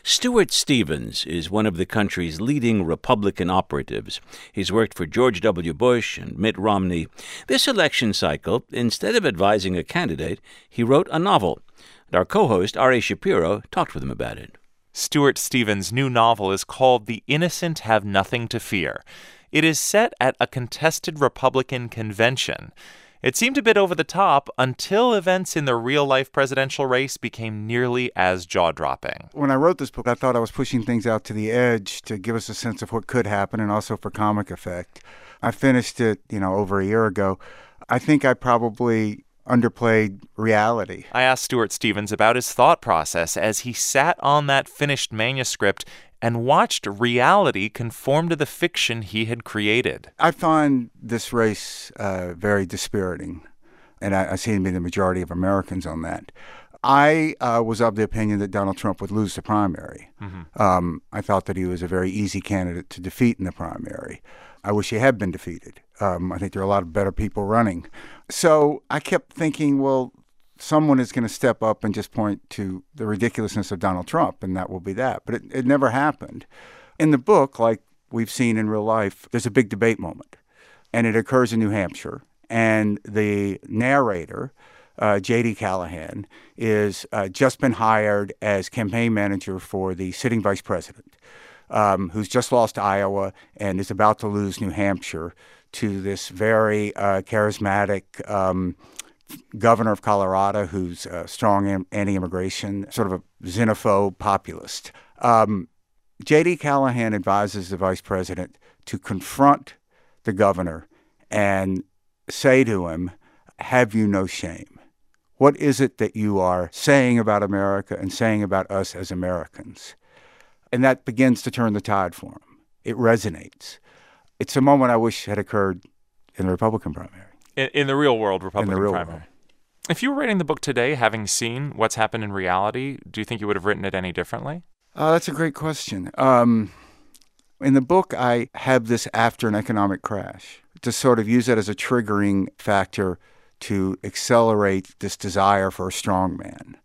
Stuart Stevens is one of the country's leading Republican operatives. He's worked for George W. Bush and Mitt Romney. This election cycle, instead of advising a candidate, he wrote a novel. And our co-host, R.A. Shapiro, talked with him about it. Stuart Stevens' new novel is called The Innocent Have Nothing to Fear. It is set at a contested Republican convention. It seemed a bit over the top until events in the real-life presidential race became nearly as jaw-dropping. When I wrote this book, I thought I was pushing things out to the edge to give us a sense of what could happen and also for comic effect. I finished it, over a year ago. I think I probably underplayed reality. I asked Stuart Stevens about his thought process as he sat on that finished manuscript and watched reality conform to the fiction he had created. I find this race very dispiriting, and I seem to be the majority of Americans on that. I was of the opinion that Donald Trump would lose the primary. I thought that he was a very easy candidate to defeat in the primary. I wish he had been defeated. I think there are a lot of better people running. So I kept thinking, well, someone is going to step up and just point to the ridiculousness of Donald Trump, and that will be that. But it never happened. In the book, like we've seen in real life, there's a big debate moment, and it occurs in New Hampshire. And the narrator, J.D. Callahan, is just been hired as campaign manager for the sitting vice president, who's just lost Iowa and is about to lose New Hampshire to this very charismatic governor of Colorado who's strong anti-immigration, sort of a xenophobe populist. J.D. Callahan advises the vice president to confront the governor and say to him, have you no shame? What is it that you are saying about America and saying about us as Americans? And that begins to turn the tide for him. It resonates. It's a moment I wish had occurred in the Republican primary. In the real world Republican primary. World. If you were writing the book today, having seen what's happened in reality, do you think you would have written it any differently? That's a great question. In the book, I have this after an economic crash to sort of use that as a triggering factor to accelerate this desire for a strong man.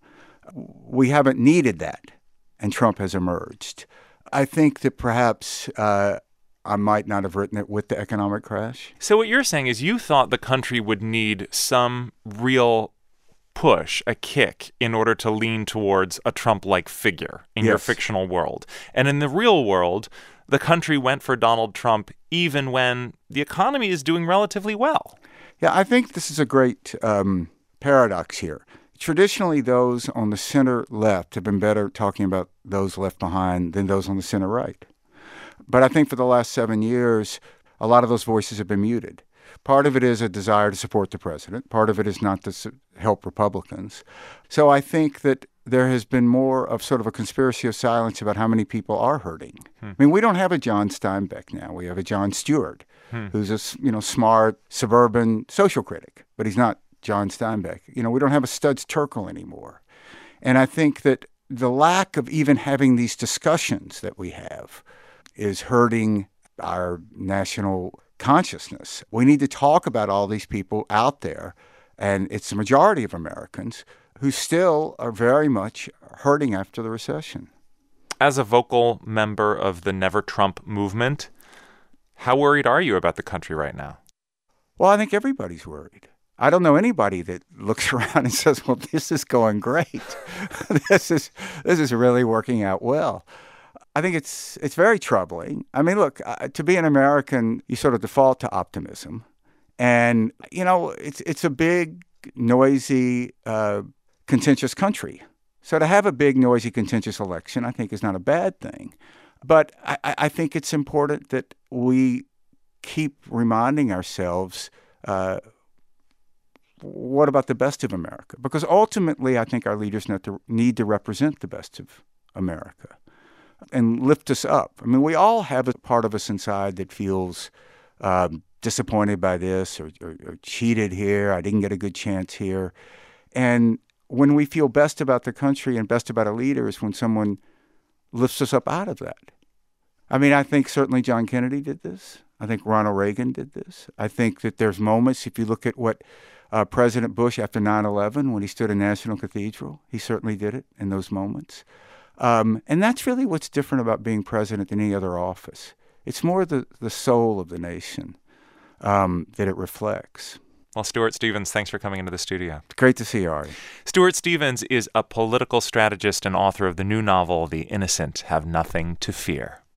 We haven't needed that, and Trump has emerged. I think that perhaps I might not have written it with the economic crash. So what you're saying is you thought the country would need some real push, a kick, in order to lean towards a Trump-like figure in your fictional world. And in the real world, the country went for Donald Trump even when the economy is doing relatively well. Yeah, I think this is a great paradox here. Traditionally, those on the center left have been better talking about those left behind than those on the center right. But I think for the last 7 years, a lot of those voices have been muted. Part of it is a desire to support the president. Part of it is not to help Republicans. So I think that there has been more of sort of a conspiracy of silence about how many people are hurting. I mean, we don't have a John Steinbeck now. We have a Jon Stewart, who's a smart suburban social critic, but he's not John Steinbeck. We don't have a Studs Terkel anymore. And I think that the lack of even having these discussions that we have is hurting our national consciousness. We need to talk about all these people out there, and it's the majority of Americans who still are very much hurting after the recession. As a vocal member of the Never Trump movement, how worried are you about the country right now? Well, I think everybody's worried. I don't know anybody that looks around and says, well, this is going great. This is really working out well. I think it's very troubling. I mean, look, to be an American, you sort of default to optimism. And, it's a big, noisy, contentious country. So to have a big, noisy, contentious election, I think is not a bad thing. But I think it's important that we keep reminding ourselves, what about the best of America? Because ultimately, I think our leaders need to represent the best of America and lift us up. I mean, we all have a part of us inside that feels disappointed by this or cheated here. I didn't get a good chance here. And when we feel best about the country and best about our leaders, when someone lifts us up out of that. I mean, I think certainly John Kennedy did this. I think Ronald Reagan did this. I think that there's moments, if you look at what President Bush after 9/11, when he stood in National Cathedral, he certainly did it in those moments. And that's really what's different about being president than any other office. It's more the soul of the nation that it reflects. Well, Stuart Stevens, thanks for coming into the studio. Great to see you, Ari. Stuart Stevens is a political strategist and author of the new novel, The Innocent Have Nothing to Fear.